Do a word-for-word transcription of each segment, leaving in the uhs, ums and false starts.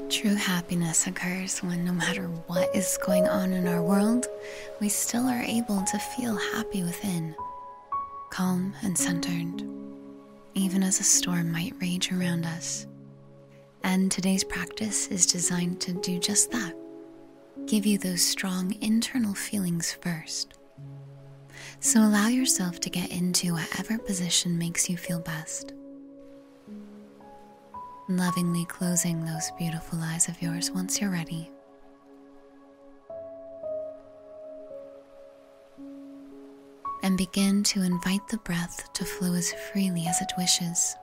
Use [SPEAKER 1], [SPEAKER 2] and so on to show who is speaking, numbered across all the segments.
[SPEAKER 1] True happiness occurs when no matter what is going on in our world, we still are able to feel happy within, calm and centered, even as a storm might rage around us. And today's practice is designed to do just that, give you those strong internal feelings first. So allow yourself to get into whatever position makes you feel best. Lovingly closing those beautiful eyes of yours once you're ready. And begin to invite the breath to flow as freely as it wishes.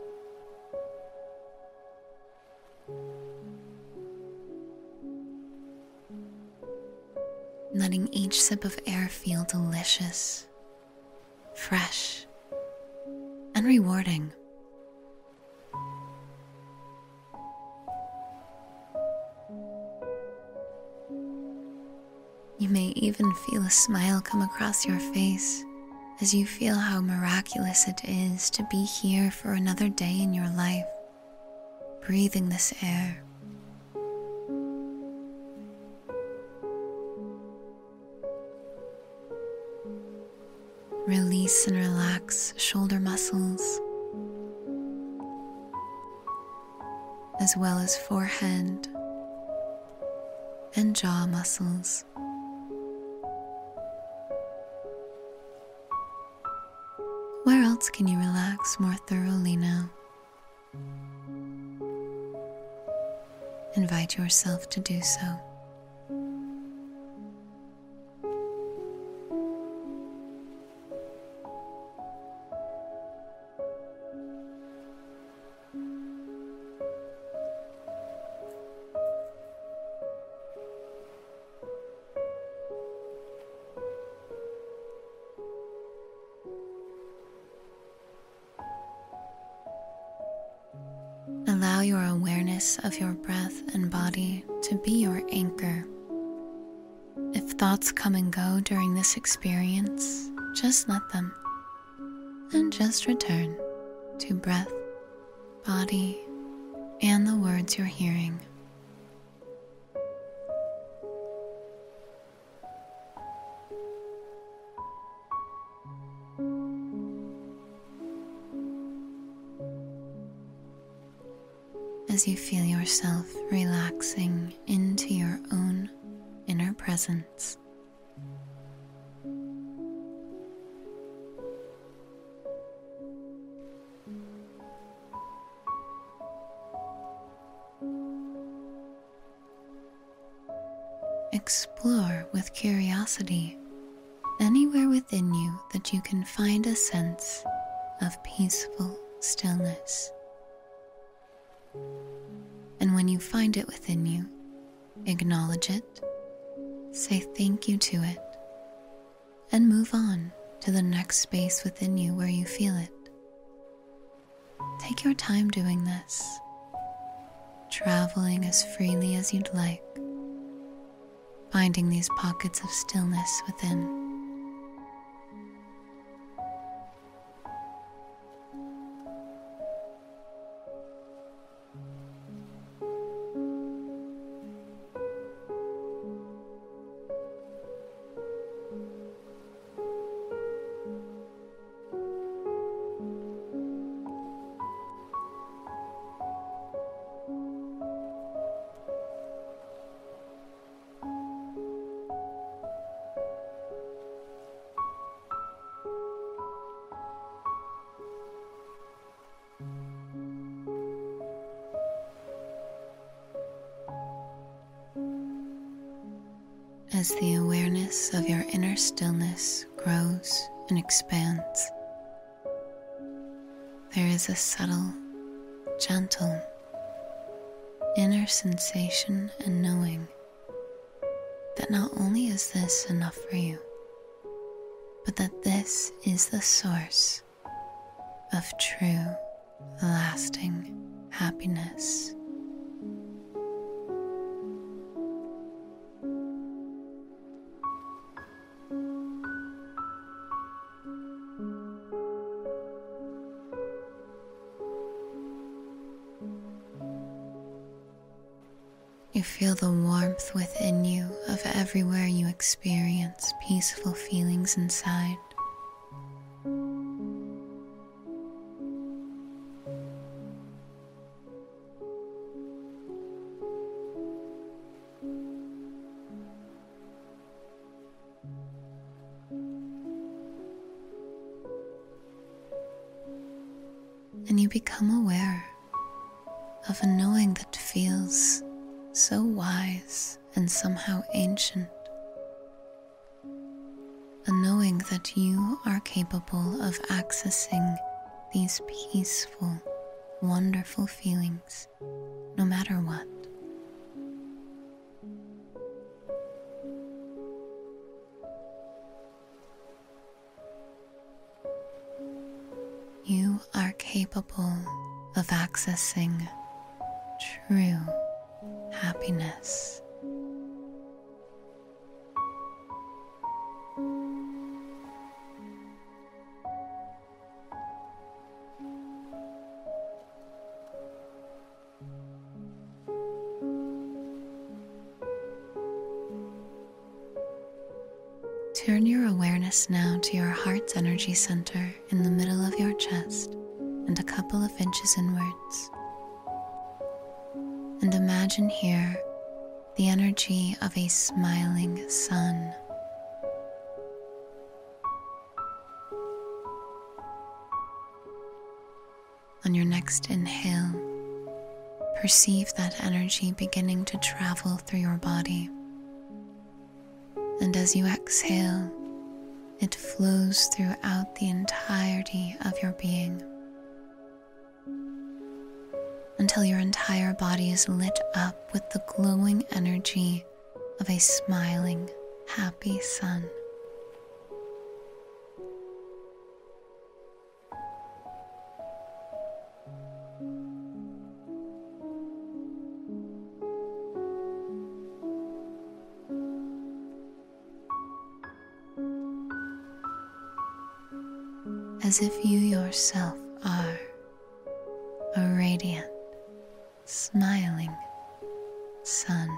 [SPEAKER 1] Letting each sip of air feel delicious, fresh, and rewarding. You may even feel a smile come across your face as you feel how miraculous it is to be here for another day in your life, breathing this air. Release and relax shoulder muscles, as well as forehead and jaw muscles. Where else can you relax more thoroughly now? Invite yourself to do so. Allow your awareness of your breath and body to be your anchor. If thoughts come and go during this experience, just let them, and just return to breath, body, and the words you're hearing. As you feel yourself relaxing into your own inner presence. Explore with curiosity anywhere within you that you can find a sense of peaceful stillness. And when you find it within you, acknowledge it, say thank you to it, and move on to the next space within you where you feel it. Take your time doing this, traveling as freely as you'd like, finding these pockets of stillness within. As the awareness of your inner stillness grows and expands, there is a subtle, gentle, inner sensation and knowing that not only is this enough for you, but that this is the source of true, lasting happiness. You feel the warmth within you of everywhere you experience peaceful feelings inside. And you become aware of a knowing that feels so wise and somehow ancient. A knowing that you are capable of accessing these peaceful, wonderful feelings, no matter what. You are capable of accessing true happiness. Turn your awareness now to your heart's energy center in the middle of your chest and a couple of inches inwards. And imagine here the energy of a smiling sun. On your next inhale, perceive that energy beginning to travel through your body. And as you exhale, it flows throughout the entirety of your being, until your entire body is lit up with the glowing energy of a smiling, happy sun. As if you yourself are a radiant, smiling sun.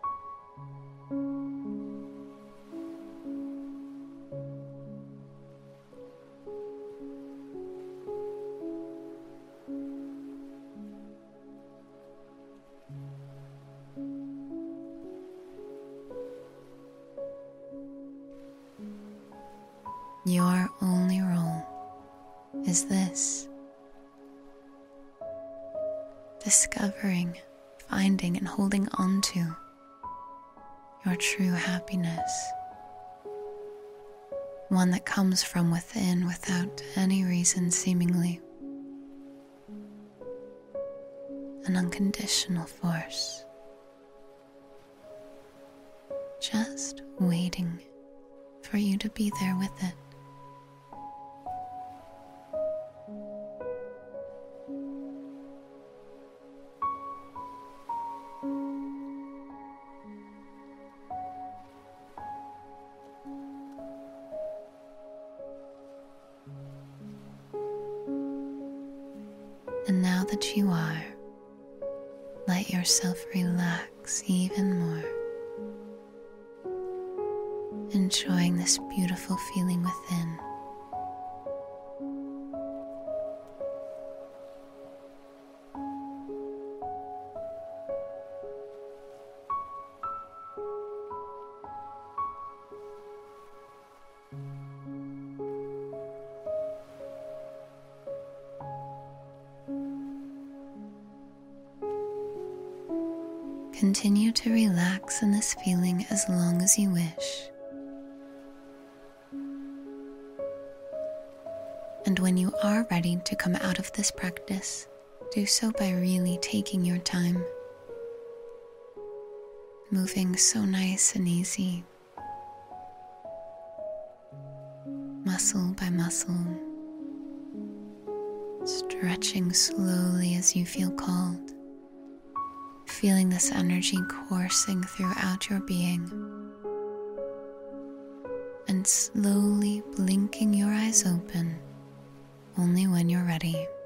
[SPEAKER 1] Your only role is this: discovering, finding, and holding on to your true happiness, one that comes from within without any reason seemingly, an unconditional force, just waiting for you to be there with it. And now that you are, let yourself relax even more, enjoying this beautiful feeling within. Continue to relax in this feeling as long as you wish. And when you are ready to come out of this practice, do so by really taking your time, moving so nice and easy, muscle by muscle, stretching slowly as you feel called, feeling this energy coursing throughout your being, and slowly blinking your eyes open only when you're ready.